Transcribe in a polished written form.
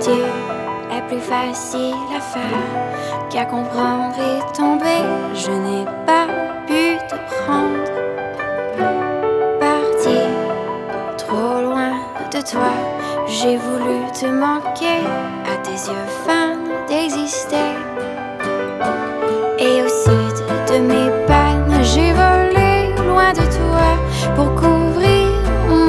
Dieu est plus facile à faire qu'à comprendre et tomber. Je n'ai pas pu te prendre, partir trop loin de toi. J'ai voulu te manquer, à tes yeux fans d'exister. Et au sud de mes